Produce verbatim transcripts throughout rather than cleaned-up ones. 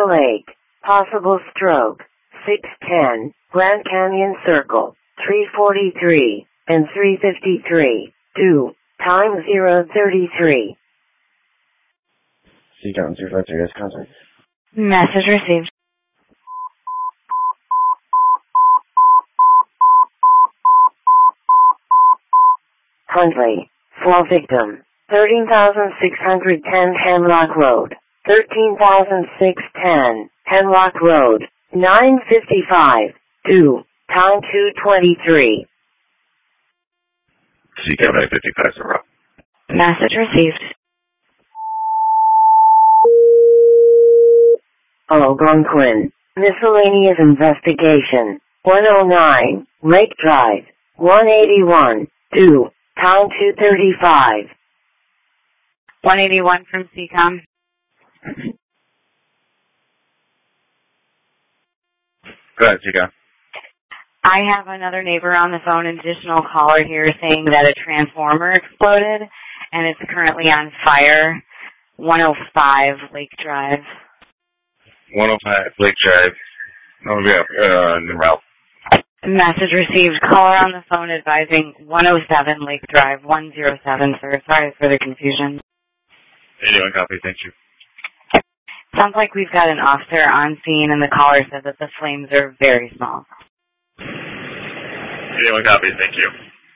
Crystal Lake, possible stroke, six ten, Grand Canyon Circle, three forty-three, and three fifty-three, two, time zero thirty-three. Seacom zero five three, contact. Message received. Huntley, fall victim, thirteen thousand six hundred ten Hemlock Road, thirteen thousand six hundred ten Hemlock Road, nine fifty-five, two, time two twenty-three. Seacom eight fifty-five, zero. Message received. Algonquin, miscellaneous investigation, one oh nine, Lake Drive, one eighty-one, two, time two thirty-five. one eighty-one from C COM. Go ahead, Seacom. I have another neighbor on the phone, an additional caller here saying that a transformer exploded and it's currently on fire. one oh five Lake Drive. one oh five Lake Drive. Oh, yeah, uh, new route. Message received. Caller on the phone advising one oh seven Lake Drive, one oh seven, sir. Sorry for the confusion. eighty-one copy, thank you. Sounds like we've got an officer on scene, and the caller said that the flames are very small. eighty-one copy, thank you.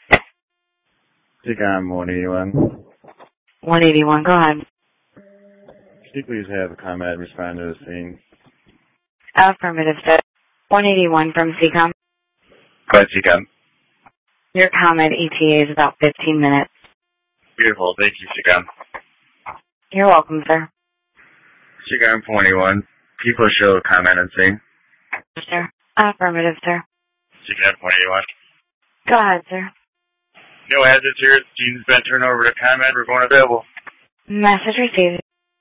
Seacom one eighty-one. one eighty-one, go ahead. Could you please have a comment respond to the scene? Affirmative, sir. one eighty-one from C COM. Go ahead, Seacom. Your comment E T A is about fifteen minutes. Beautiful, thank you, Seacom. You're welcome, sir. Seacom twenty-one. People show comment and scene. Sir. Affirmative, sir. Seacom one eighty-one. Go ahead, sir. No hazards here. Gene's been turned over to comment. We're going available. Message received.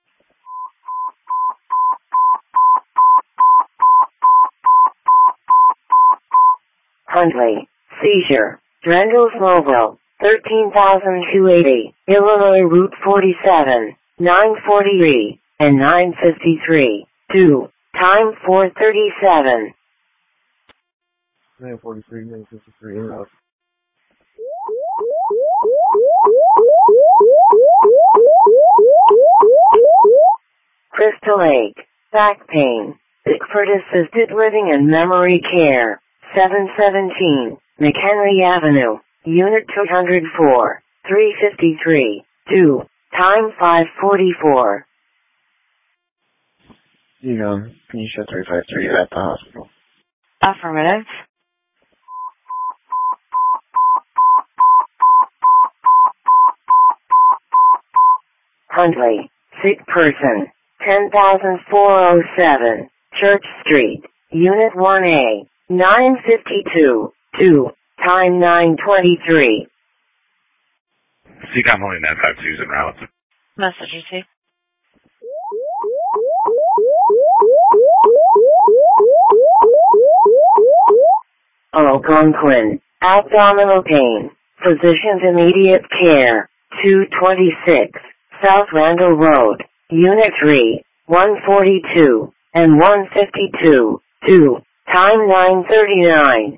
Huntley, seizure, Drendel's Mobile, thirteen thousand two hundred eighty, Illinois Route forty-seven, nine forty-three, and nine fifty-three, two, time four thirty-seven. nine forty-three, nine fifty-three, in route. Crystal Lake, back pain, Bickford Assisted Living and Memory Care, seven seventeen, McHenry Avenue, Unit two oh four, three fifty-three, two, time five forty-four. Seacom, can you show three five three at the hospital? Affirmative. Huntley, sick person, ten thousand four oh seven, Church Street, Unit one A, nine fifty-two, two, time nine twenty-three. Seacom only nine five two is en route. Message received. Algonquin, abdominal pain, physician's immediate care, two twenty-six, South Randall Road, Unit three, one forty-two, and one fifty-two, two, time nine thirty-nine.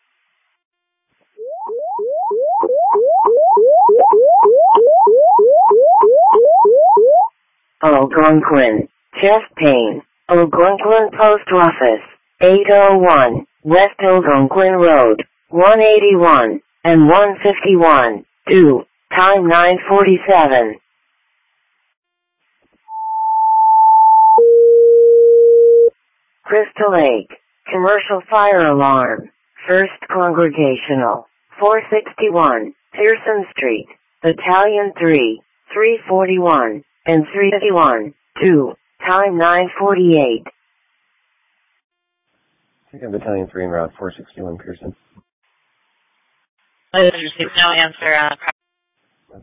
Algonquin, chest pain, Algonquin Post Office, eight oh one, West Algonquin Road, one eighty-one, and one fifty-one, two, time nine forty-seven. Crystal Lake, commercial fire alarm, First Congregational, four sixty-one, Pearson Street, Battalion three, three forty-one, and three fifty-one, two, time nine forty-eight. Seacom Battalion three en route, four sixty-one Pearson. Message received. No answer. Uh,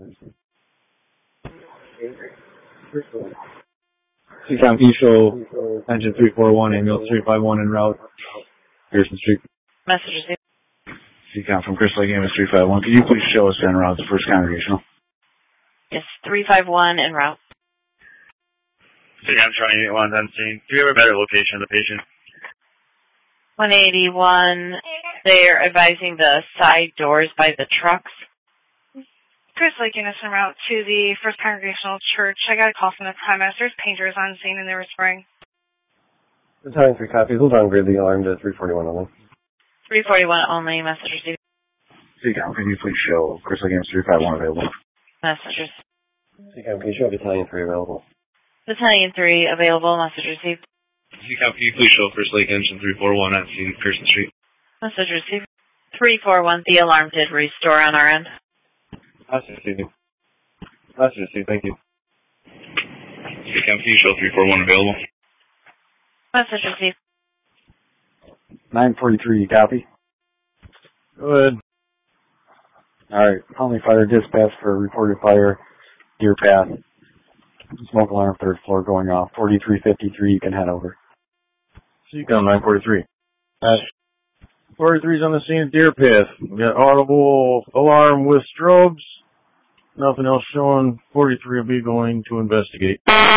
Seacom, can you show engine three forty-one, ambulance three five one en route, Pearson Street? Message received. Seacom from Crystal Lake, ambulance three five one. Can you please show us en route the First Congregational? Yes, three five one en route. See, I'm trying to get one on scene. Do you have a better location of the patient? one eighty-one, they're advising the side doors by the trucks. Chris Lake Units en route to the First Congregational Church. I got a call from the Prime Minister's painters on scene and they were spraying. Battalion three copies. Hold on, grid the alarm to three forty-one only. three forty-one only, message received. Seacom, can you please show Chris Lake Units three five one available? Message received. Seacom, can you show Battalion three available? Battalion three available, message received. Seacom, can you please show First Lake Engine three four one at scene, Pearson Street? Message received. three four one, the alarm did restore on our end. Message received. Message received, thank you. Seacom, can you show three four one available? Message received. nine forty-three, copy. Go ahead. Alright, Conley Fire dispatch for reported fire, Deer Path. Smoke alarm, third floor going off. forty-three fifty-three, you can head over. Seacom nine forty-three. forty-three's on the scene at Deer Path. We got audible alarm with strobes. Nothing else showing. forty-three will be going to investigate.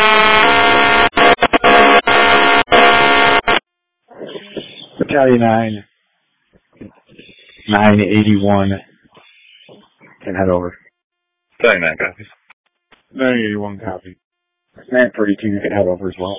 Battalion nine, nine eighty-one, can head over. Battalion nine copies. nine eighty-one copy. nine forty-two, you can head over as well.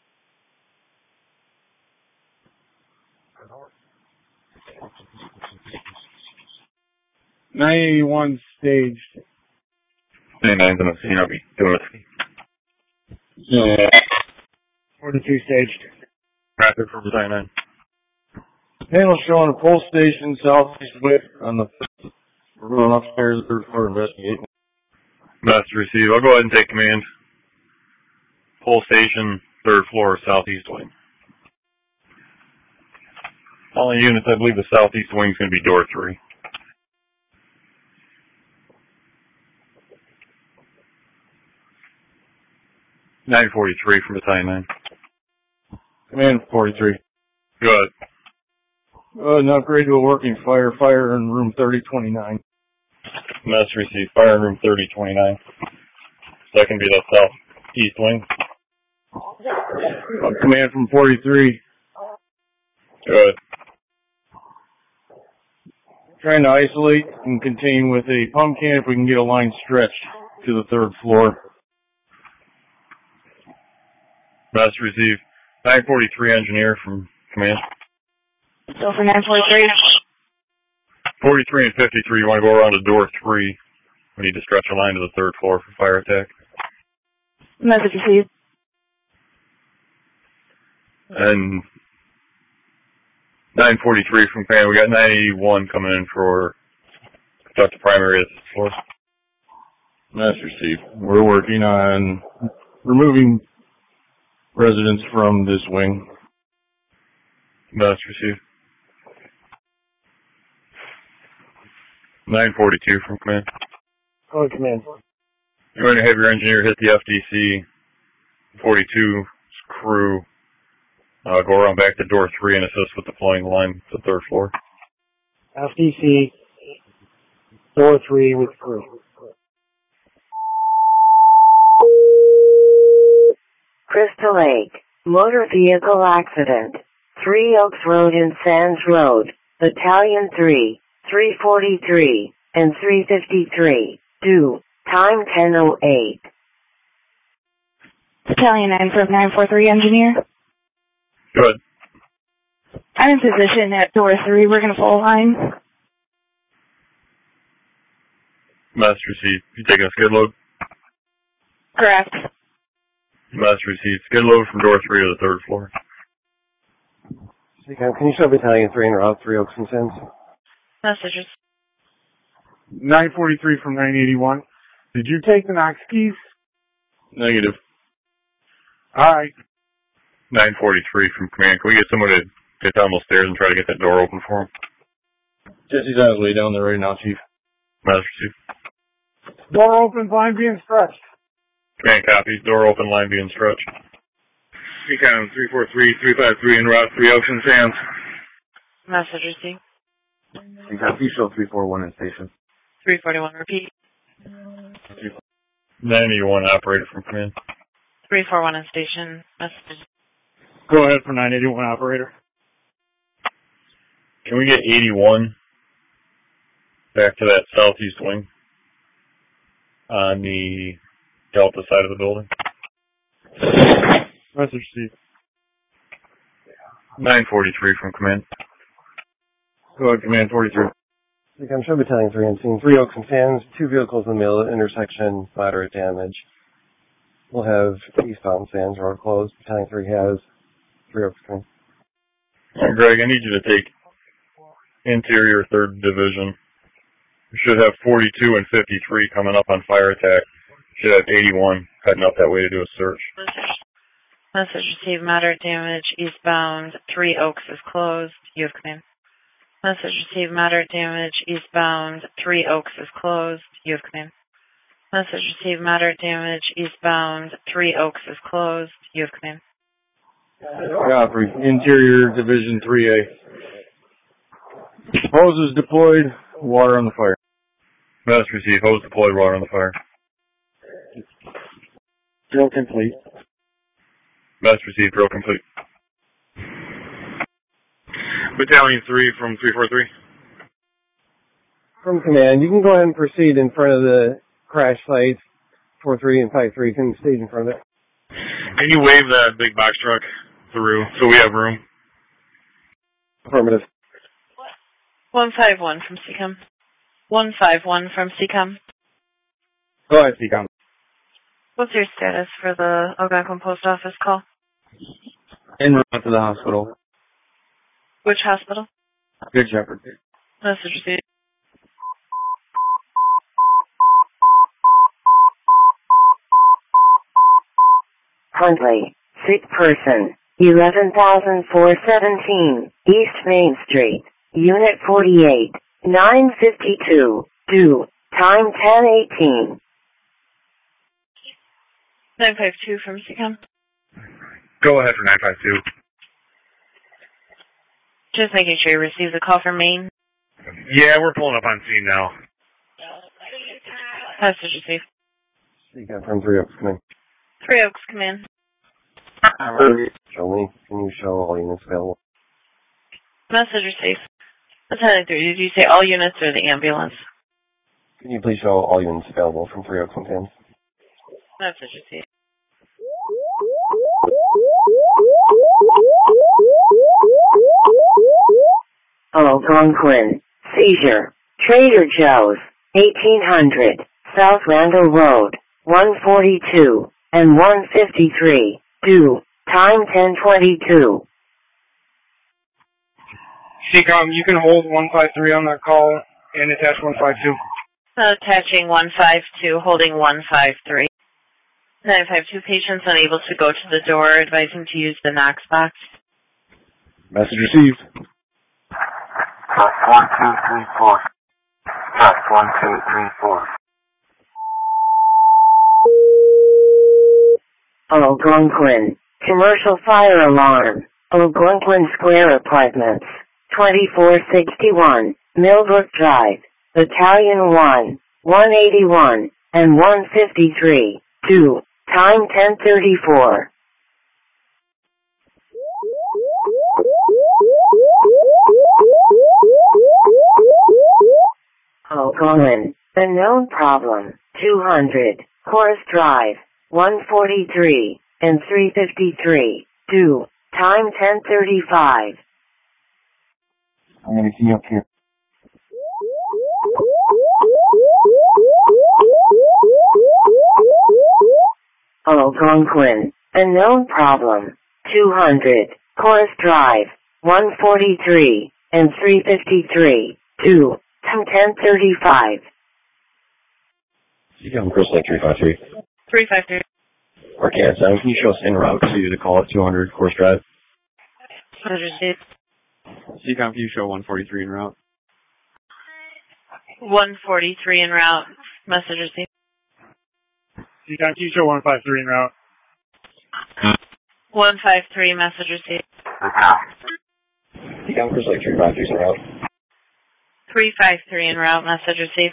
nine eighty-one staged. nine nine's on the scene, I'll be doing it. Yeah. forty-two staged. Rapid for Battalion nine. Panel showing a pole station southeast width on the fifth. We're going upstairs third floor investigating. Master receive. I'll go ahead and take command. Pole station, third floor, southeast wing. Only units, I believe the southeast wing is going to be door three. nine forty-three from Battalion nine. Command forty-three. Go ahead. Uh, an upgrade to a working fire. Fire in room thirty twenty-nine. Master receive. Fire in room thirty twenty-nine. That can be the southeast wing. Uh, command from forty-three. Go ahead. Trying to isolate and contain with a pump can if we can get a line stretched to the third floor. Master receive. nine forty-three engineer from command. So for nine forty-three. forty-three and fifty-three, you want to go around to door three. We need to stretch a line to the third floor for fire attack. Message received. And nine forty-three from command. We got nine eighty-one coming in for conduct the primary at the floor. Master Steve. We're working on removing residents from this wing. Master receive. nine forty-two from command. Go ahead, command. You're going to have your engineer hit the F D C forty-two's crew. Uh, go around back to door three and assist with deploying the line to the third floor. F D C, door three with crew. Crystal Lake, motor vehicle accident. Three Oaks Road and Sands Road, Battalion three, three forty-three, and three fifty-three, due, time ten oh eight. Battalion nine from nine forty-three engineer. Good. I'm in position at door three. We're going to full line. Master receive. You taking a skid load? Correct. Master receive. Skid load from door three to the third floor. Can you show Battalion three and route three Oaks and Sands? Messages. nine forty-three from nine eighty-one. Did you take the Knox keys? Negative. Alright. nine forty-three from command. Can we get someone to get down those stairs and try to get that door open for him? Jesse's on his way down there right now, Chief. Master receive. Door open, line being stretched. Command copies. Door open, line being stretched. Recon three four three, three five three en route three Oaks and Sands. Message received. Recon Fischel three four one in station. three forty-one, repeat. nine eighty-one operator from command. three four one in station. Message. Go ahead for nine eighty-one, operator. Can we get eighty-one back to that southeast wing on the Delta side of the building? Message received. nine forty-three from command. Go ahead, command forty-three. I'm sure Battalion three on scene. Three Oaks and Sands, two vehicles in the middle of the intersection, moderate damage. We'll have eastbound Sands road closed. Battalion three has Three Oaks coming. Uh, Greg, I need you to take interior third Division. We should have forty-two and fifty-three coming up on fire attack. Should have eighty-one heading up that way to do a search. Message received. Moderate damage. Eastbound. Three Oaks is closed. You have command. Message received. Moderate damage. Eastbound. Three Oaks is closed. You have command. Message received. Moderate damage. Eastbound. Three Oaks is closed. You have command. Copy. Interior Division three A. Hoses deployed. Water on the fire. Message received. Hose deployed. Water on the fire. Drill complete. Message received. Drill complete. Battalion three from three four three. From command, you can go ahead and proceed in front of the crash sites. four three and five three can stage in front of it. Can you wave that big box truck through so we have room? Affirmative. one five one from C COM. one five one from C COM. Go ahead, C COM. What's your status for the Algonquin Post Office call? En route to the hospital. Which hospital? Good Shepherd. Message received. Huntley, sick person, eleven thousand four seventeen, East Main Street, Unit forty-eight, nine fifty-two, due, time ten eighteen. nine five two from C COM. Go ahead for nine five two. Just making sure you received the call from Maine. Yeah, we're pulling up on scene now. Message received. C COM from Three Oaks coming. Three Oaks, come in. Show me. Can you show all units available? Message received. Battalion three, did you say all units or the ambulance? Can you please show all units available from Three Oaks and Sands? Message received. Algonquin, seizure, Trader Joe's, eighteen hundred, South Randall Road, one forty-two, and one fifty-three, due, time ten twenty-two. C COM, you can hold one five three on that call and attach one five two. Attaching one five two, holding one five three. nine five two, patients unable to go to the door, advising to use the Knox box. Message received. Test one, two, three, four. Test one, two, three, four. Algonquin, commercial fire alarm, Algonquin Square Apartments, twenty-four sixty-one, Millbrook Drive, Battalion one, one eighty-one, and one fifty-three, due, time ten thirty-four. Algonquin, unknown problem, two hundred, Horace Drive, one forty-three, and three fifty-three, due, time ten thirty-five. I'm going to key up here. Algonquin, unknown problem, two hundred, Horace Drive, one forty-three, and three fifty-three, due, time ten thirty-five. C COM, Chris Lake three five three. three five three. Arkansas seven, can you show us en route to the call at two hundred Course Drive? Message received. C COM, can you show one forty-three en route? one forty-three en route. Message received. C COM, can you show one five three en route? one five three, message received. C COM, Chris Lake three five three en route. three five three en route, message received.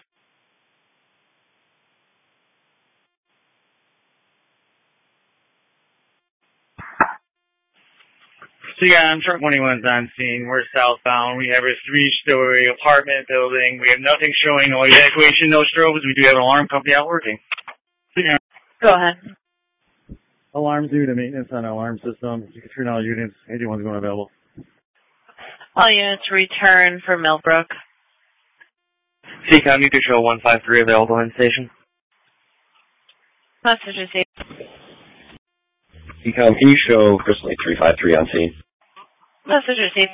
Seacom, truck twenty-one's on scene. We're southbound. We have a three-story apartment building. We have nothing showing, no evacuation, no strobes. We do have an alarm company out working. Seacom. Go ahead. Alarms due to maintenance on alarm system. You can turn all units. eighty-one's going available. All units return for Millbrook. Seacom, you can show one five three available in station. Message received. Seacom, can you show Crystal Lake three five three on scene? Message received.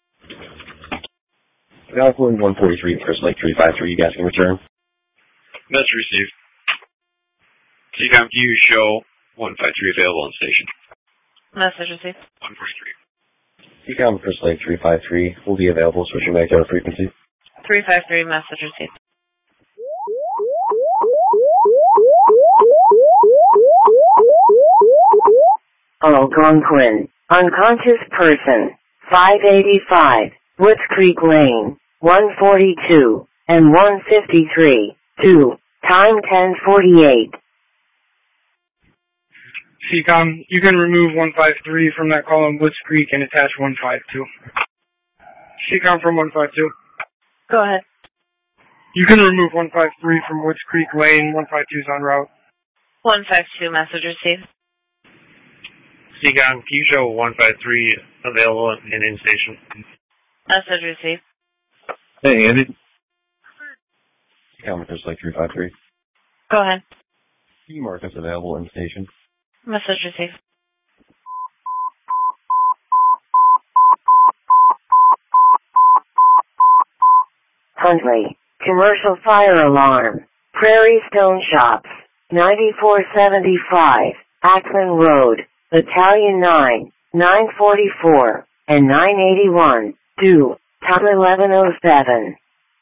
Alpha one forty-three, Crystal Lake three five three, you guys can return. Message received. Seacom, can you show one five three available in station? Message received. one forty-three. Seacom, Crystal Lake three five three will be available, switching back to our frequency. three five three, message received. Algonquin, unconscious person, five eighty-five, Woods Creek Lane, one forty-two, and one fifty-three, two, time ten forty-eight. Seacom, you can remove one five three from that call on Woods Creek and attach one five two. Seacom from one five two. Go ahead. You can remove one five three from Woods Creek Lane. one five two is en route. one five two, message received. Seacom, can you show one five three available and in station? Message received. Hey, Andy. Seacom, Crystal Lake three five three. Go ahead. Can you mark us available in station? Message received. Huntley, commercial fire alarm, Prairie Stone Shops, ninety-four seventy-five, Ackman Road, Battalion nine, nine forty-four, and nine eighty-one, due, time eleven oh seven.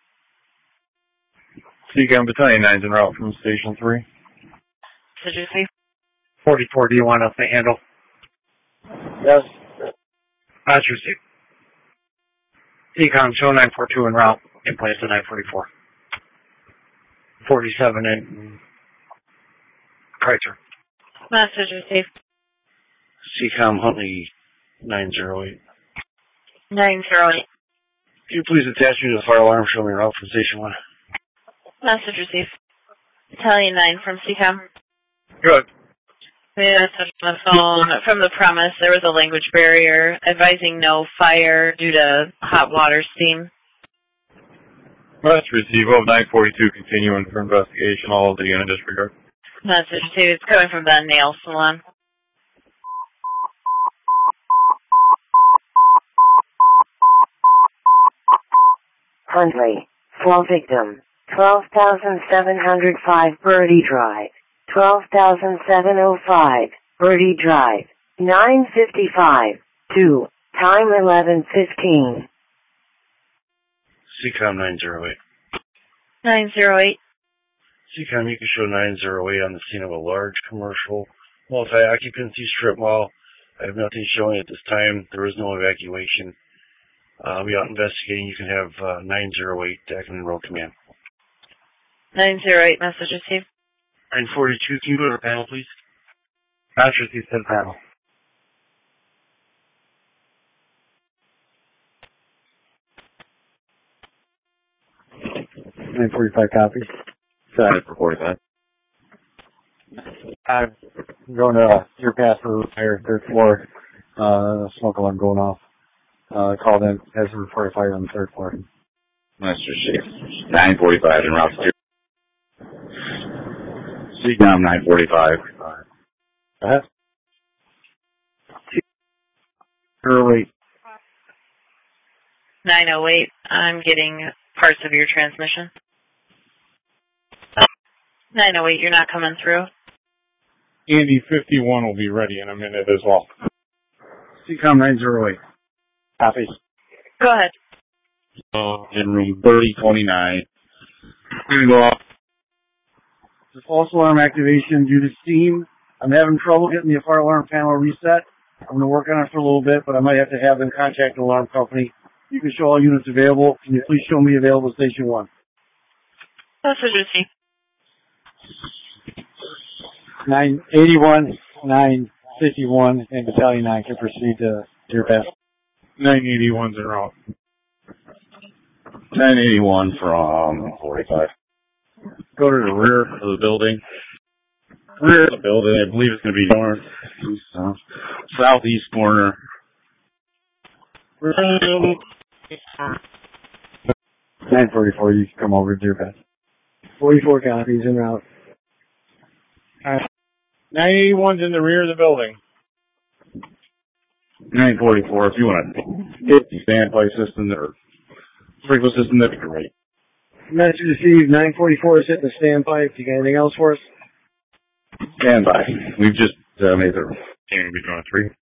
Seacom, Battalion nine's en route from Station three. Message received. forty-four, do you want us to handle? Yes. That's received. Seacom, show nine four two en route. In place to nine forty-four. forty-seven in Kreitzer. Message received. Seacom, Huntley nine zero eight. nine zero eight. Can you please attach me to the fire alarm? Show me route from Station one. Message received. Battalion nine from Seacom. Good. We had a touch on the phone from the premise. There was a language barrier advising no fire due to hot water steam. Message received. Well, nine forty-two continuing for investigation. All of the unit disregard. Message received. It's coming from the nail salon. Huntley, fall victim, twelve thousand seven hundred five Birdie Drive, twelve thousand seven hundred five Birdie Drive, nine fifty-five, two, time eleven fifteen. Seacom nine zero eight. nine zero eight. Seacom, you can show nine zero eight on the scene of a large commercial multi-occupancy strip mall. I have nothing showing at this time. There is no evacuation. Uh, I'll be out investigating. You can have uh, nine zero eight Ackman Road Command. nine zero eight, message received. nine forty-two, can you go to the panel, please? That's received to the panel. nine forty-five copies. Got for forty-five. I'm going to uh, your pass for fire, third floor. Uh, smoke alarm going off. Uh, called in as a report of fire on the third floor. Master Chief. nine forty-five in route two. Seacom nine forty-five. Go ahead. Early. nine oh eight. I'm getting parts of your transmission. nine oh eight, you're not coming through. Andy fifty-one will be ready in a minute as well. Seacom nine zero eight. Copies. Go ahead. Uh, in room thirty twenty-nine. Gonna go off. The false alarm activation due to steam. I'm having trouble getting the fire alarm panel reset. I'm going to work on it for a little bit, but I might have to have them contact the alarm company. You can show all units available. Can you please show me available station one? Message received. nine eighty-one, nine fifty-one, and Battalion nine can proceed to Deer Path. nine eighty-one's en route. nine eighty-one from forty-five. Go to the rear of the building. Rear of the building, I believe it's going to be north, east, south, southeast corner. nine forty-four, you can come over to Deer Path. forty-four copies en route. nine eighty-one's in the rear of the building. nine forty-four, if you want to hit the standpipe system or sprinkler system, that'd be great. Message received, nine forty-four is hitting the standpipe. You got anything else for us? Stand by. We've just uh, made the Can we on three?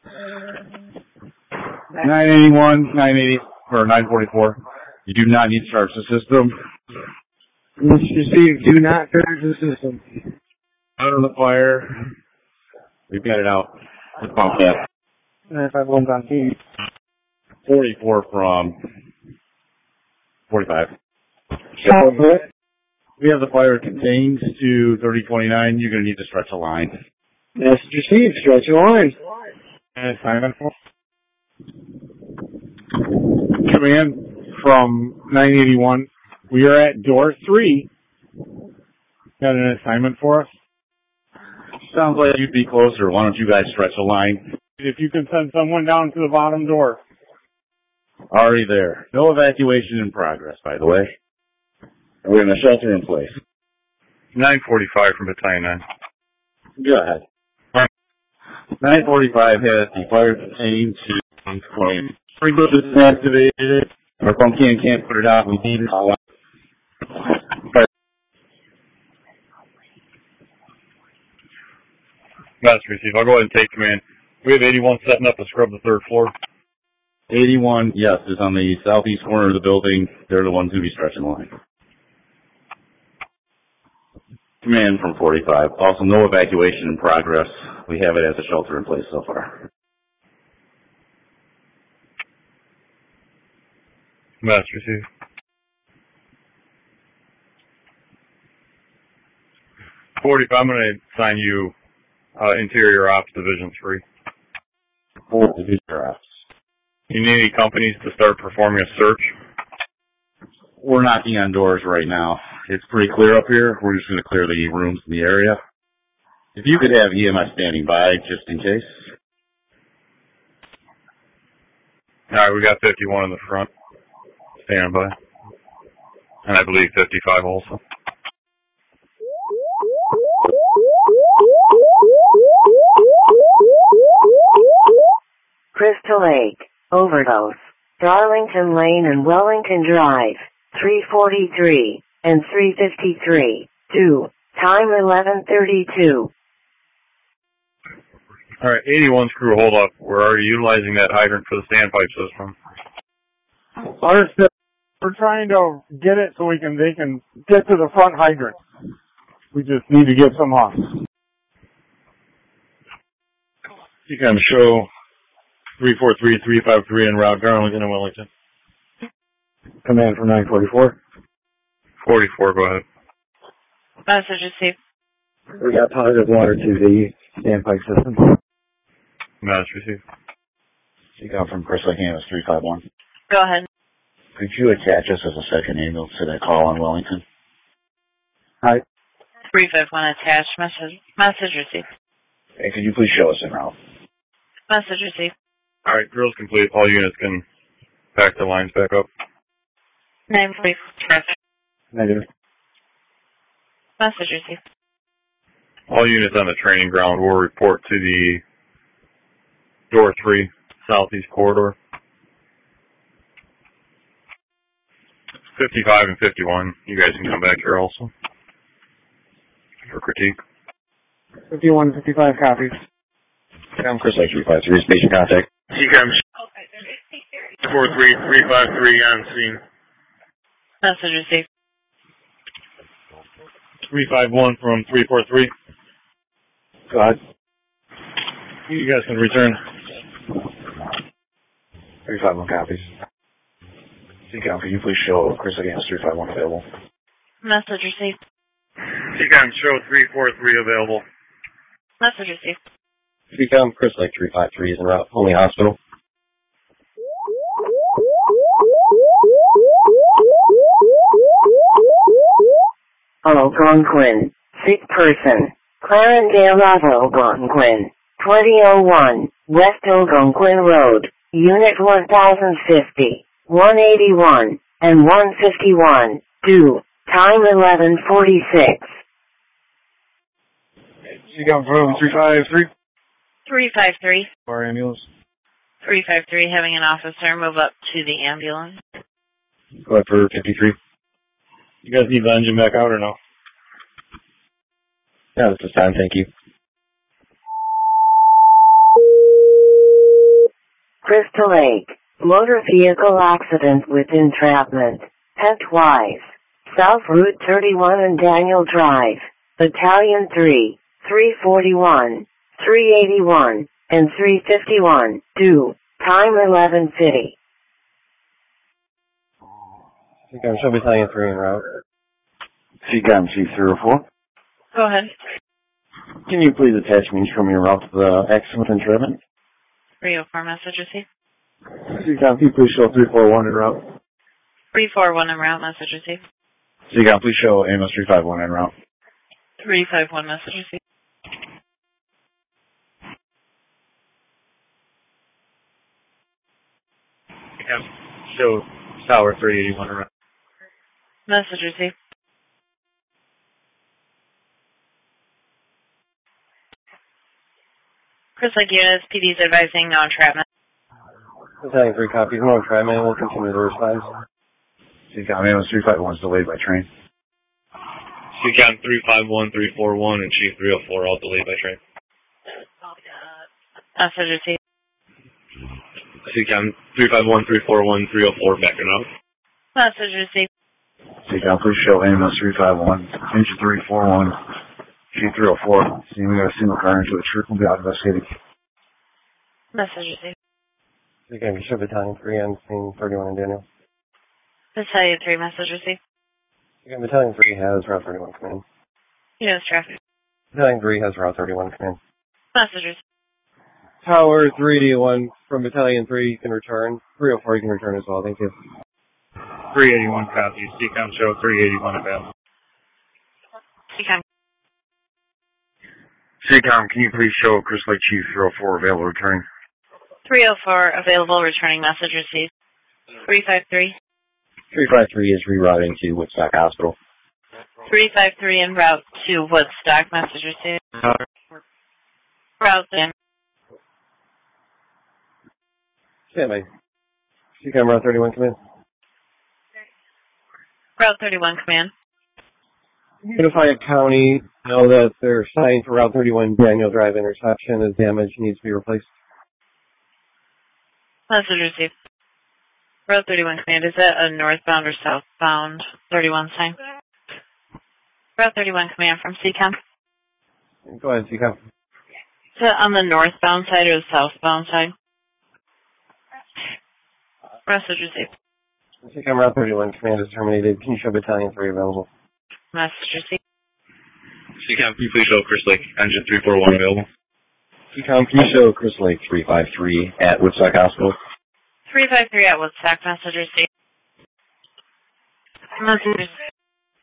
nine eighty-one, nine eighty, or nine forty-four. You do not need to charge the system. Message received, do not charge the system. Out of the fire. We've got it out. Let's pump that. nine five one's on T. forty-four from forty-five. We have the fire contained to thirty twenty-nine. You're going to need to stretch a line. Message received, stretch your line. And Simon. Command from nine eighty-one. We are at door three. Got an assignment for us? Sounds like you'd be closer. Why don't you guys stretch a line? If you can send someone down to the bottom door. Already there. No evacuation in progress, by the way. We're in a shelter in place. nine forty-five from Battalion nine. Go ahead. nine forty-five has the fire contained to twenty. Sprinkler system activated. Our pump can can't put it out. We need it all out. Master receive. I'll go ahead and take command. We have eighty-one setting up to scrub the third floor. eighty-one, yes, is on the southeast corner of the building. They're the ones who be stretching the line. Command from forty-five. Also, no evacuation in progress. We have it as a shelter in place so far. Master receive. forty-five, I'm going to assign you uh, Interior Ops Division three. Four Division Ops. You need any companies to start performing a search? We're knocking on doors right now. It's pretty clear up here. We're just going to clear the rooms in the area. If you could have E M S standing by, just in case. All right, we got fifty-one in the front. Standing by. And I believe fifty-five also. Crystal Lake, Overdose, Darlington Lane and Wellington Drive, three forty-three, and three fifty-three, two, time eleven thirty-two. Alright, eighty-one's crew, hold up. We're already utilizing that hydrant for the standpipe system. Understood. We're trying to get it so we can, they can get to the front hydrant. We just need to get some off. You can show three four three, three five three en route, Darlington and Wellington. Command from nine forty-four. forty-four, go ahead. Message received. We got positive water to the standpipe system. Message received. You got from Chris Lacanis, three five one. Go ahead. Could you attach us as a second ambulance to that call on Wellington? Hi. three five one attached. Message, message received. Hey, could you please show us en route? Message received. Alright, drill's complete. All units can pack the lines back up. nine forty-four. Negative. Message received. All units on the training ground will report to the door three, southeast corridor. fifty-five and fifty-one, you guys can come back here also for critique. fifty-one, fifty-five copies. I'm Chris Lake, three five three, station contact. T C A M four three three five three on scene. Message received. three five one from three four three. Go ahead. You guys can return. three five one copies. C C A M, can you please show Chris Lacanis, three five one available? Message received. T C A M show three four three available. Message received. Three com, Chris Lake three five three is en route. Only hospital. Algonquin. Sick person. Clarendale of Algonquin. twenty oh one, West Algonquin Road, Unit one thousand fifty, one eighty-one, and one fifty-one, due, time eleven forty-six. You got from three five three? three five three. Our ambulance. three five three, having an officer move up to the ambulance. Go ahead for fifty-three. You guys need the engine back out or no? No, this is time, thank you. Crystal Lake, motor vehicle accident with entrapment, Pentwise, South Route thirty-one and Daniel Drive, Battalion three, three forty-one, three eighty-one, and three fifty-one, due, time eleven fifty. C COM, show Battalion three en route. C COM, Chief three oh four. Go ahead. Can you please attach me and show me your route to the accident with entrapment? three oh four, message received. C COM, can you please show three four one en route? three four one en route, message received. C COM, please show Amos three five one en route. three five one, message received. C COM, show Tower three eighty-one en route. Message received. Chris Lake units, P D's advising no entrapment. Battalion three copies, no entrapment, we'll continue the response. C COM, Amos three five one is delayed by train. C COM three five one, three four one, and Chief three oh four all delayed by train. Message received. C COM three five one, three four one, three oh four back and out. Message received. C COM, please show Amos three five one, engine three four one, Chief three oh four. See, we got a single car into a trip, we'll be out investigating. Message received. C COM, show Battalion three on scene thirty-one and Daniel. Battalion three, message received. C COM, Battalion three has Route thirty-one command. Units traffic. Battalion three has Route thirty-one command. Message received. Tower three eighty-one from Battalion three, you can return. three oh four, you can return as well, thank you. three eighty-one copies. C COM show three eighty-one available. C COM. C COM, can you please show Chris Lake Chief three oh four available returning? three oh four, available, returning message received. three five three. three five three is rerouting to Woodstock Hospital. three five three en route to Woodstock, message received. Route in. Stand by. C COM, Route thirty-one command. Route thirty-one command. Notify a county, know that their sign for Route thirty-one Daniel Drive intersection is damaged, needs to be replaced. Message received. Route thirty-one command, is that a northbound or southbound thirty-one sign? Route thirty-one command from C COM. Go ahead, C COM. Is that on the northbound side or the southbound side? Message received. C COM, Route thirty-one command is terminated. Can you show Battalion three available? Message received. C COM, can you please show Chris Lake engine three four one available? C COM, can you show Chris Lake three five three at Woodstock Hospital? three five three at Woodstock, message received. Message received.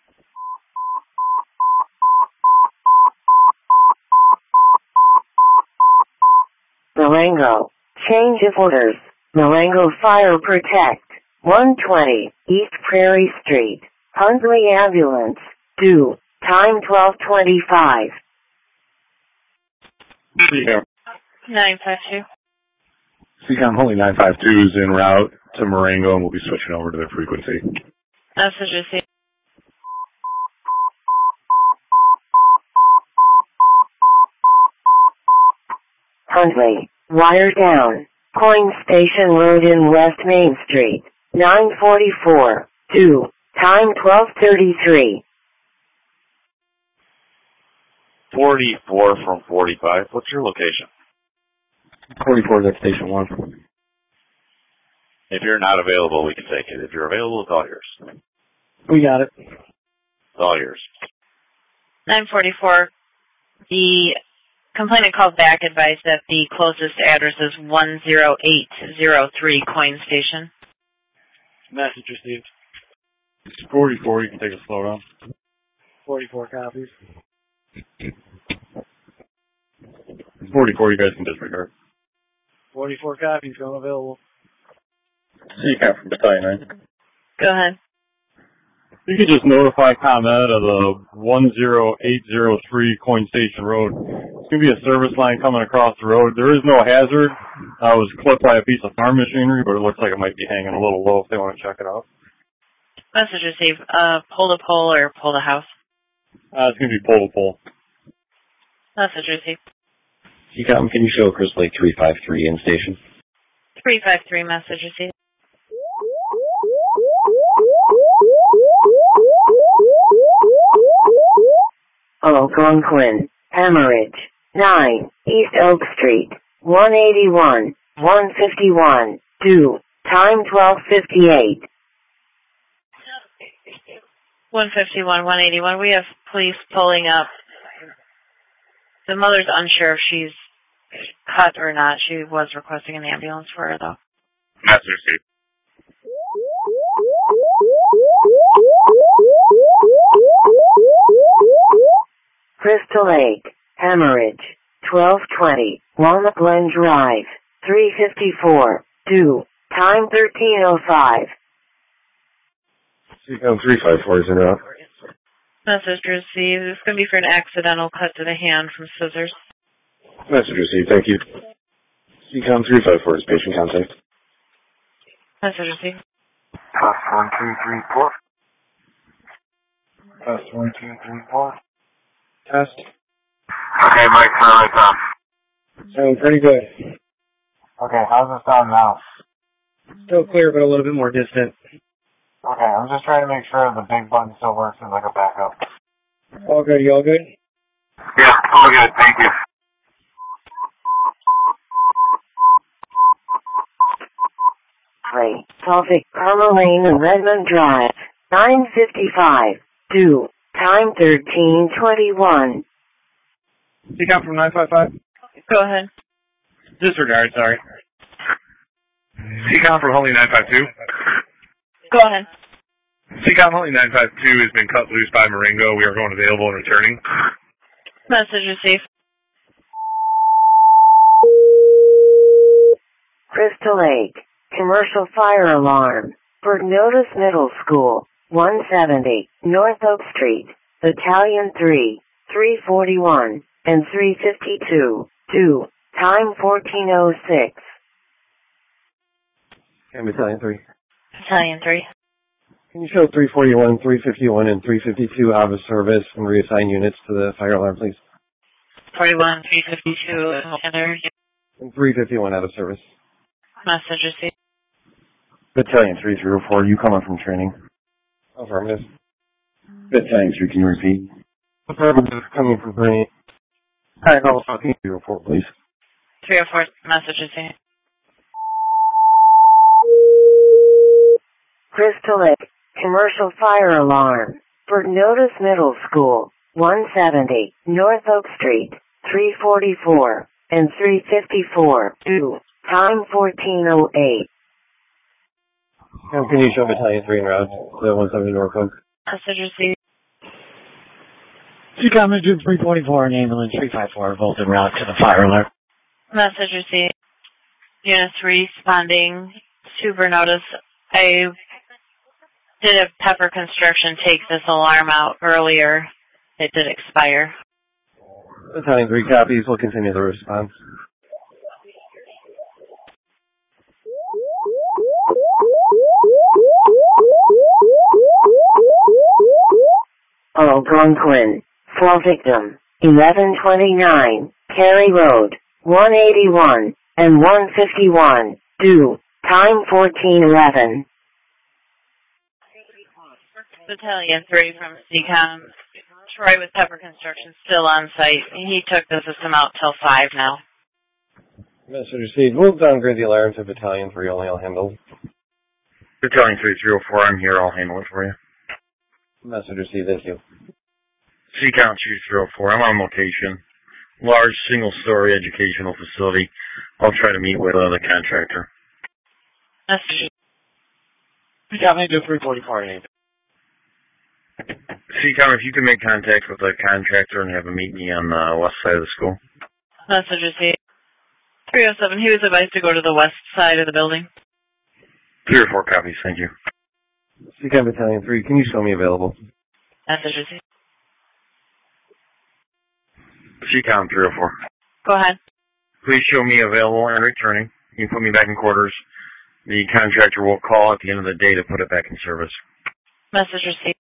Marengo, change of orders. Marengo Fire Protect, one twenty, East Prairie Street, Hundley Ambulance, due, time twelve twenty-five. C COM. nine five two. C COM, Holy nine five two is en route to Marengo, and we'll be switching over to their frequency. Message received. Hundley, wire down, Coin Station Road in West Main Street, nine forty-four, due, time twelve thirty-three. forty-four from forty-five. What's your location? forty-four is at Station one. If you're not available, we can take it. If you're available, it's all yours. We got it. It's all yours. nine forty-four. The complainant called back, advised that the closest address is one zero eight zero three Coin Station. Message received. It's forty-four, you can take a slow down. forty-four copies. forty-four you guys can disregard. forty-four copies going available. C COM from Battalion nine. Go ahead. You could just notify ComEd of the one zero eight zero three Coin Station Road. It's going to be a service line coming across the road. There is no hazard. I was clipped by a piece of farm machinery, but it looks like it might be hanging a little low if they want to check it out. Message received. Uh, pull to pole or pull to house? Uh, it's going to be pole to pole. Message received. C COM, can you show Crystal Lake three five three in station? three five three message received. Algonquin, Hemorrhage, nine, East Oak Street, one eighty-one, one fifty-one, due, time twelve fifty-eight. one fifty-one, one eighty-one. We have police pulling up. The mother's unsure if she's cut or not. She was requesting an ambulance for her, though. Message received. Crystal Lake, Hemorrhage, twelve twenty, Walnut Glen Drive, three fifty-four, due, time thirteen oh five. C COM three five four is in route. Message received. It's going to be for an accidental cut to the hand from scissors. Message received, thank you. C COM three five four is patient contact. Message received. Test one, two, three, four. Test one, two, three, four. Test. Okay, Mike, sound right down. Sound pretty good. Okay, how's it sound now? Still clear, but a little bit more distant. Okay, I'm just trying to make sure the big button still works as like a backup. All good, you all good? Yeah, all good, thank you. Play, Celtic, Carmel Lane and Redmond Drive, nine fifty-five, due, time thirteen twenty-one. C COM from nine five five. Go ahead. Disregard, sorry. C COM from Holy nine five two. Go ahead. C COM Holy nine five two has been cut loose by Marengo. We are going available and returning. Message received. Crystal Lake, commercial fire alarm, Bergnotis Middle School, one seventy, North Oak Street, Battalion three, three forty-one, and three fifty-two, due, time fourteen oh six. And Battalion three. Battalion three. Can you show three forty-one, three fifty-one, and three fifty-two out of service and reassign units to the fire alarm, please? forty-one, three fifty-two, and And three fifty-one out of service. message received. Battalion three three oh four, you coming from training? Affirmative. Battalion three, can you repeat? Affirmative, coming from training. Alright, I'll talk to you three oh four, please. three oh four, message received. Crystal Lake, commercial fire alarm, Bergnotis Middle School, one seventy, North Oak Street, three forty-four, and three fifty-four, due, time fourteen oh eight. And can you show Battalion three en route to one seventy North Oak? Message received. C COM engine three twenty-four and ambulance three five four, both en route to the fire alert. Message received. Units responding. Super notice. I did a Pepper Construction take this alarm out earlier. It did expire. Battalion three copies, we'll continue the response. Algonquin, fall victim, eleven twenty-nine, Cary Road, one eighty-one, and one fifty-one, due, time fourteen eleven. Battalion three from C COM. Troy with Pepper Construction still on site. He took the system out till five now. Message received. We'll downgrade the alarm to Battalion three, only I'll handle. Battalion three three oh four, I'm here. I'll handle it for you. Message received, thank you. C COM two three oh four, I'm on location. Large single-story educational facility. I'll try to meet with uh, the contractor. Message. C COM engine three forty-four and C COM, if you can make contact with the contractor and have him meet me on the west side of the school. Message received. three oh seven, he was advised to go to the west side of the building. Three or four copies, thank you. C COM Battalion three, can you show me available? Message received. C COM three oh four. Go ahead. Please show me available and returning. You can put me back in quarters. The contractor will call at the end of the day to put it back in service. Message received.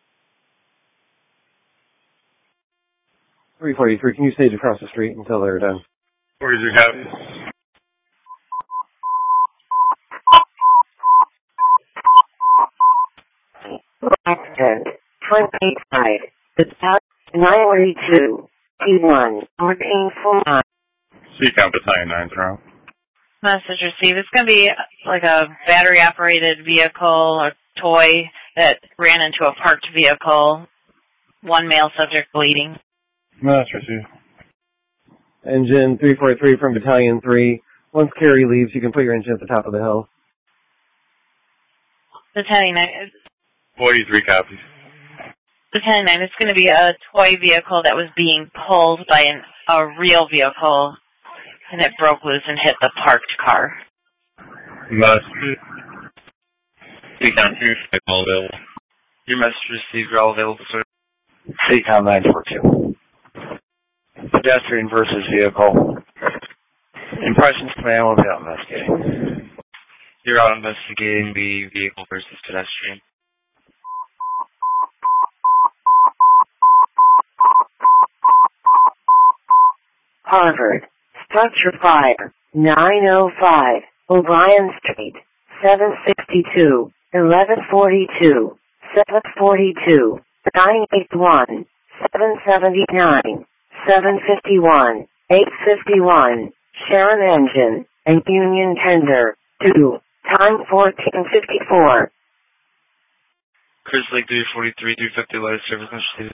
three forty-three, can you stage across the street until they're done? Where's your copies? Accident. twenty-eight five. It's out nine forty-two. T one. Marking full on. C COM Battalion nine's around. Message received. It's going to be like a battery-operated vehicle or toy that ran into a parked vehicle. One male subject bleeding. Message received. Engine three forty-three from Battalion three. Once Carrie leaves, you can put your engine at the top of the hill. Battalion nine. forty-three copies. Battalion nine, it's going to be a toy vehicle that was being pulled by an, a real vehicle, and it broke loose and hit the parked car. Message. C COM two, all available. Your message received, you're all available, sir. C COM nine four two. Pedestrian versus vehicle. Impressions command will be out investigating. You're out investigating the vehicle versus pedestrian. Harvard. Structure fire. nine oh five. O'Brien Street. seven sixty-two. eleven forty-two. seven forty-two. nine eighty-one. seven seventy-nine. seven fifty-one. eight fifty-one. Sharon Engine. And Union Tender. two. Time fourteen fifty-four. Chris Lake three forty-three, three fifty, light service message.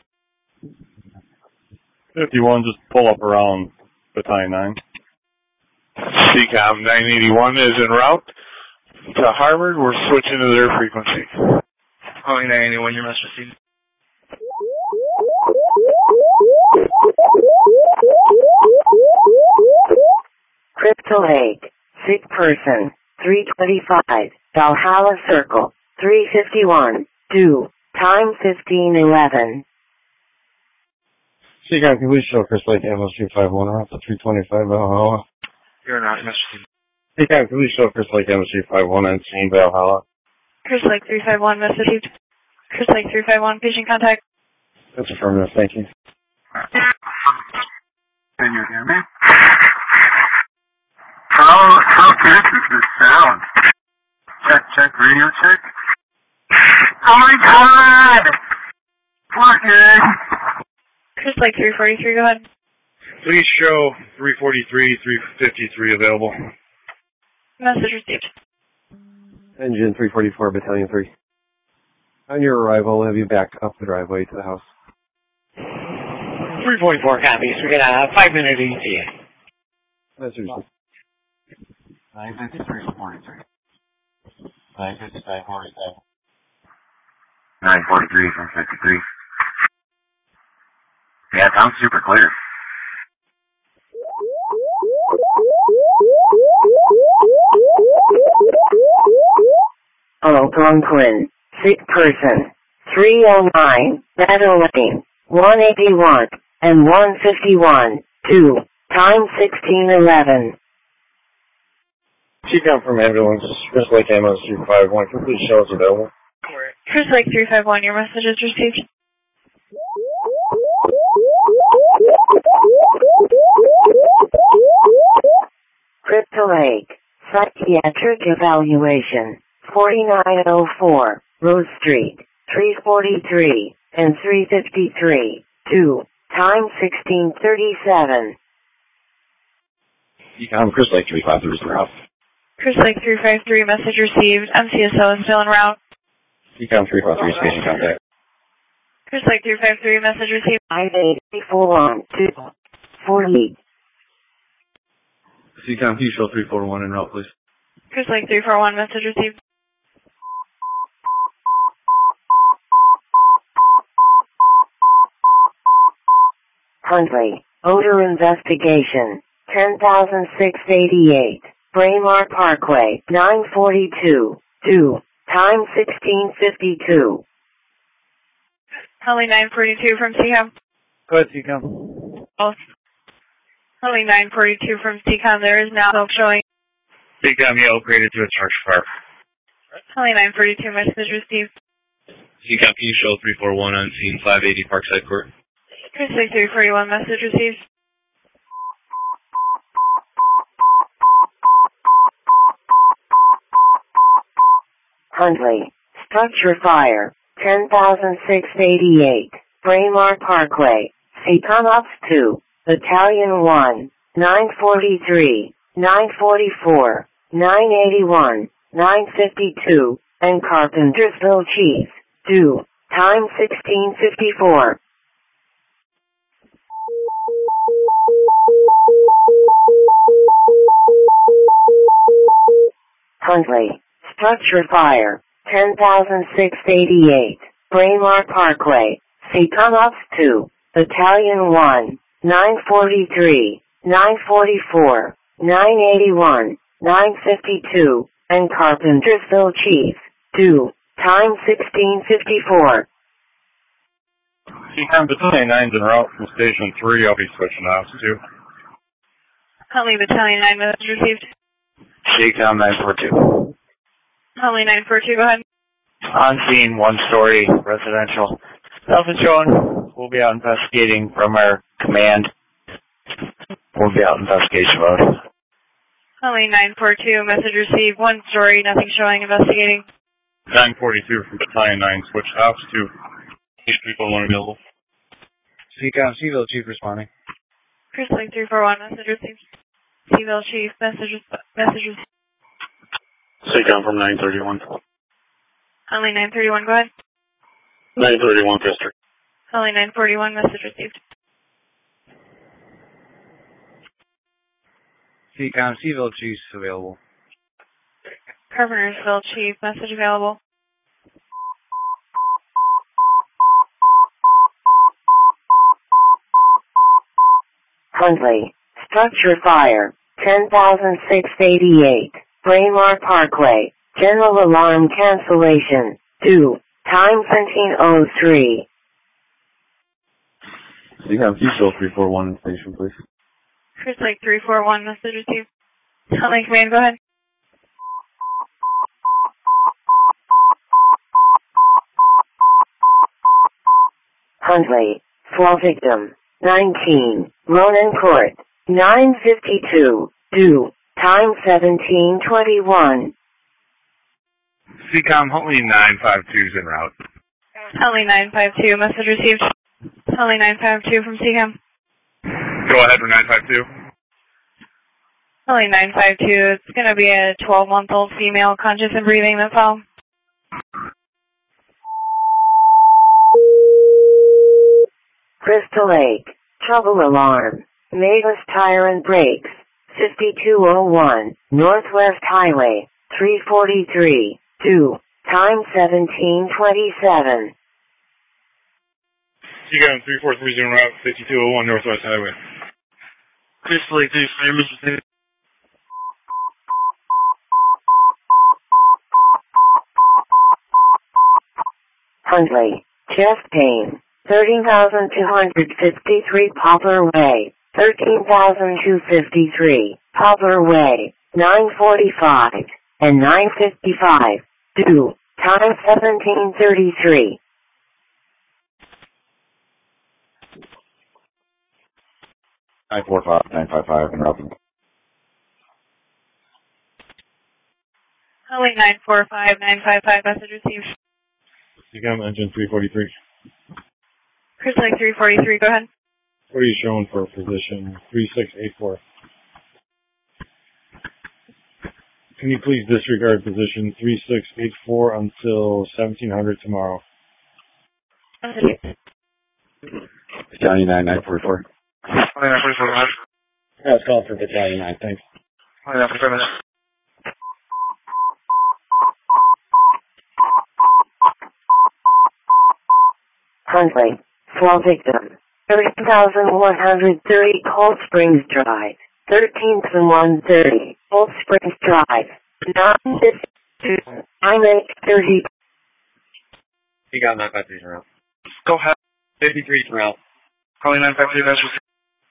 fifty-one, just pull up around Battalion nine. C COM nine eighty-one is en route to Harvard. We're switching to their frequency. Calling nine eighty-one, your message received. Crystal Lake. Sick person. three twenty-five. Valhalla Circle. three fifty-one. two. Time fifteen eleven. C COM, can we show Chris Lake Ammo three five one around to three twenty-five Valhalla? You're not, message received. C COM, can we show Chris Lake Ammo three five one on scene Valhalla? Chris Lake three five one, message received. Chris Lake three five one, patient contact. That's affirmative, thank you. Can you hear me? How, how good is this sound? Check, check, radio check. Oh my god! Working! Chris Lake three forty-three, go ahead. Please show three forty-three, three fifty-three available. Message received. Engine three forty-four, Battalion three. On your arrival, we'll have you back up the driveway to the house. three forty-four copies. We got a five minute E T A. That's usually. nine fifty-three from forty-three. nine fifty-five, forty-seven. nine forty-three from fifty-three. Yeah, it sounds super clear. Algonquin. Sick person. three oh nine. Meadow Lane. one eighty-one. And one fifty-one. two. Time sixteen eleven. C COM from ambulance. Chris Lake Ammo three five one. Complete show is available. Chris Lake three five one, your message is received. Crystal Lake. Psychiatric evaluation. forty-nine oh four. Rose Street. three forty-three. And three fifty-three. two. Time sixteen thirty-seven. C COM, Chris Lake three five three is route. Chris Lake three five three, message received. M C S O is still en route. C COM three five three, station contact. Chris Lake three five three, message received. five eighty-four on two forty. C COM, can you show three four one en route, please? Chris Lake three four one, message received. Huntley, odor investigation, ten thousand six hundred eighty-eight, Braemar Parkway, nine forty-two, two, time sixteen fifty-two. Huntley nine forty-two from C COM. Go ahead, C COM. Oh. Huntley nine forty-two from C COM, there is now smoke showing. C COM, you upgraded to a charge fire. Huntley nine forty-two, message received. C COM, can you show three four one on scene five eighty Parkside Court? Precinct three forty-one, message received. Huntley, structure fire, ten thousand six hundred eighty-eight, Braemar Parkway, C COM Ops two, Battalion one, nine forty-three, nine forty-four, nine eighty-one, nine fifty-two, and Carpentersville Chief, two, time sixteen fifty-four. Huntley, structure fire, ten thousand six hundred eighty-eight, Braemar Parkway, C COM Ops two, Battalion one, nine forty-three, nine forty-four, nine eighty-one, nine fifty-two, and Carpentersville Chief, two, time sixteen fifty-four. C COM Battalion nine's en route from Station three. I'll be switching ops to. Huntley Battalion nine, message received. C COM nine forty-two. Huntley nine forty-two, go ahead. On scene, one story, residential. Nothing shown. We'll be out investigating from our command. We'll be out in investigation mode. Huntley nine forty-two, message received. One story, nothing showing, investigating. nine forty-two from Battalion nine, switch ops to. These people want available. C COM, Cville Chief responding. Precinct three four one, message received. Cville Chief, message, message received. C COM from nine thirty-one. Huntley nine thirty-one, go ahead. nine thirty-one, District. Huntley nine forty-one, message received. C COM, Cville Chief's available. Carpentersville Chief, message available. Huntley, structure fire, ten thousand six hundred eighty-eight, Braemar Parkway, general alarm cancellation, two, time seventeen oh three. C COM, can you show three four one in station, please? Precinct three four one, message received. Huntley Command, go ahead. Huntley, fall victim, nineteen, Ronan Court, nine fifty-two, due, time seventeen twenty-one. C COM, Huntley nine fifty-two's en route. Huntley nine fifty-two, message received. Huntley nine fifty-two from C COM. Go ahead for nine fifty-two. Huntley nine fifty-two, it's going to be a twelve-month-old female conscious and breathing, that's all. Crystal Lake, trouble alarm, Mavis Tire and Brakes, fifty-two oh one, Northwest Highway, three forty-three, two, time seventeen twenty-seven. C COM three four three zero route, fifty-two oh one Northwest Highway. Crystal Lake, three five, Huntley, chest pain, thirteen thousand two hundred fifty-three Poplar Way, thirteen thousand two hundred fifty-three Poplar Way, nine forty-five, and nine fifty-five, due, time seventeen thirty-three. nine four five, nine five five, and roughing. Huntley nine four five, nine five five, message received. C COM, engine three forty-three. Precinct three forty-three, go ahead. What are you showing for position three six eight four? Can you please disregard position three six eight four until seventeen hundred tomorrow? Battalion nine, nine forty-four. Yeah, it's calling for Battalion nine, thanks. Huntley, fall victim, thirty thousand one hundred thirty Cold Springs Drive, thirteenth and one thirty, Cold Springs Drive, nine fifty-two, nine eight thirty. You got nine five three route. Go ahead. fifty-three route. Calling nine five two, that's received.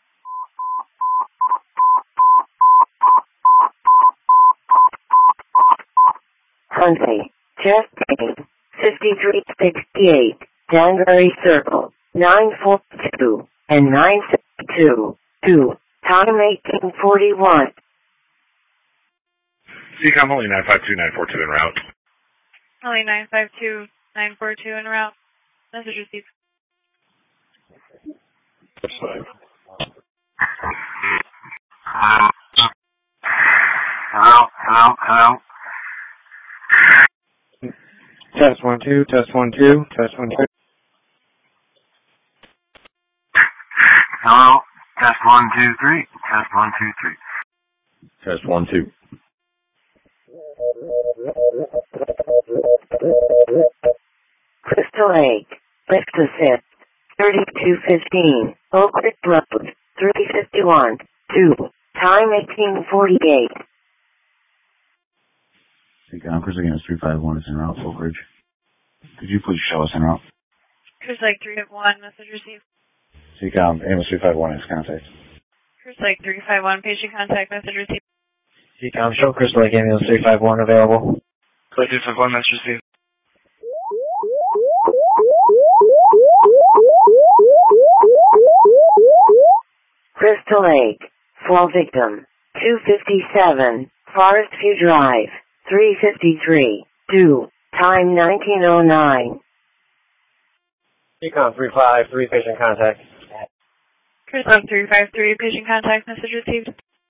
Huntley, chest pain, fifty-three sixty-eight, Danbury Circle, nine forty-two, and nine fifty-two, two, time eighteen forty-one. C COM only nine five two, nine four two en route. Only nine five two, nine four two en route. Message received. Hello, hello, hello. Test one two, test one two, test one two. Hello, test one two three, test one two three. Test one two. Crystal Lake, lift assist, thirty-two fifteen, Oak Ridge Road, three fifty-one, two, time eighteen forty-eight. C COM, Chris again, three five one is en route, Oak Ridge. Could you please show us en route? Chris Lake three five one, message received. C COM, Amos three five one is contact. Chris Lake three five one, patient contact, message received. C COM, show Chris Lake ambulance three five one available. Click three five one, message received. Crystal Lake, fall victim, two fifty-seven, Forest View Drive, three fifty-three, two, time nineteen oh nine. C COM three five three, patient contact. Chris Lake three five three, patient contact, message received.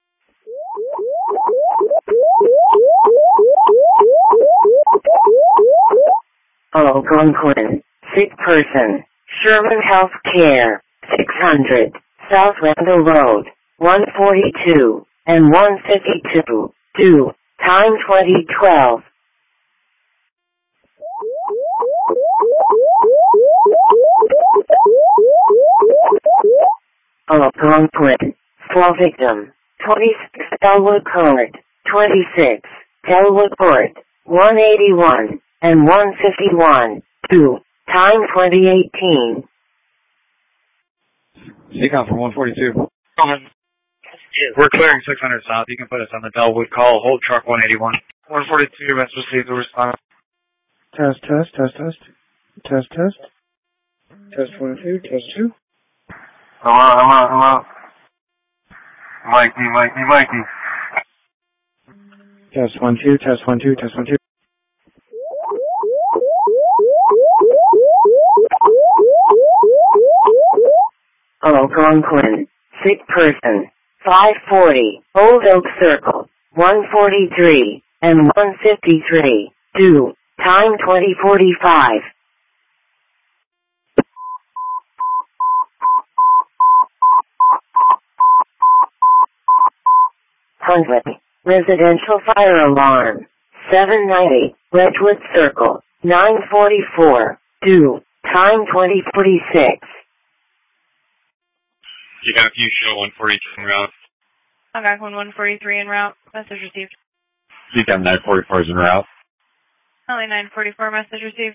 Algonquin, sick person, Sherman Health Care, six hundred, South Randall Road, one forty-two, and one fifty-two, two, time twenty twelve. Algonquin, fall victim, twenty-six Elwood Court, twenty-six, Elwood Court, one eighty-one, and one fifty-one, two, time twenty eighteen. C COM from one forty-two. We're clearing six hundred south. You can put us on the Bellwood call. Hold truck one eighty-one. one forty-two, message received. We'll respond. Test, test, test, test. Test, test. Test one two, test two. Hello, hello, hello. Mikey, Mikey, Mikey. Test one two, test one two, test one two. Algonquin, sick person, five forty, Old Oak Circle, one forty-three, and one fifty-three, two, time twenty forty-five. Huntley, residential fire alarm, seven ninety, Redwood Circle, nine forty-four, two, time twenty forty-six. You got a few show one forty-two en route. Algonquin one forty-three en route, message received. C COM nine forty-four is en route. Only nine forty-four, message received.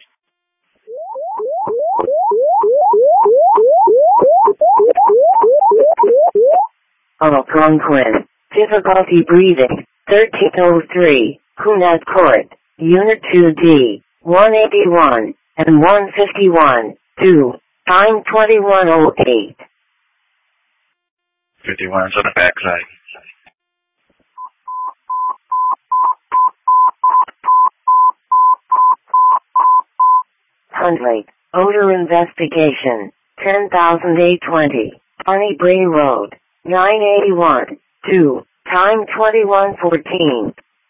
Algonquin, difficulty breathing, thirteen oh three, Hunad Court, Unit two D, one eighty-one, and one fifty-one, two, time twenty-one oh eight. fifty-one is on the backside. Huntley, odor investigation, ten thousand eight twenty, Barney Brae Road, nine eighty-one, two, time twenty-one fourteen.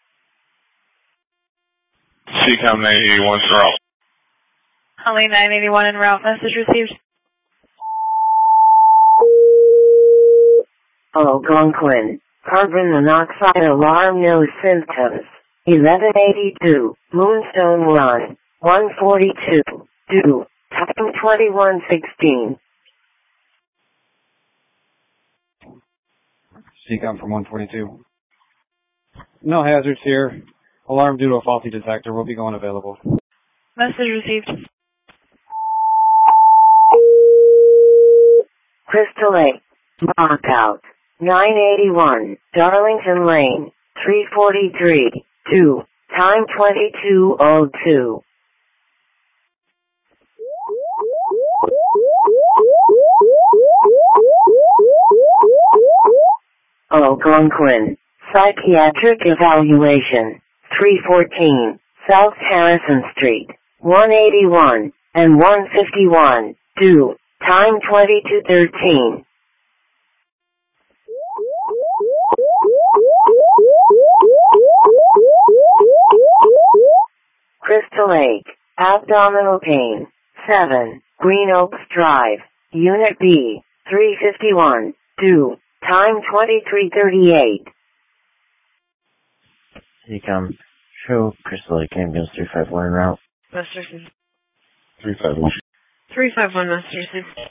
C COM nine eighty-one is en route. Only nine eighty-one en route, message received. Algonquin, carbon monoxide alarm, no symptoms, eleven eighty-two, Moonstone Run, one forty-two, two, time twenty-one sixteen. C COM from one forty-two. No hazards here. Alarm due to a faulty detector will be going available. Message received. Crystal Lake. Lockout. nine eighty-one. Darlington Lane. three forty-three. two. Time twenty-two oh two. Algonquin. Psychiatric evaluation. three fourteen. South Harrison Street. one eighty-one and one fifty-one. two. Time twenty-two thirteen. Crystal Lake. Abdominal pain. seven. Green Oaks Drive. Unit B. three fifty-one. two. Time twenty-three thirty-eight. C COM. Show Crystal Lake ambulance three five one en route. Message received. three five one. three five one, message received.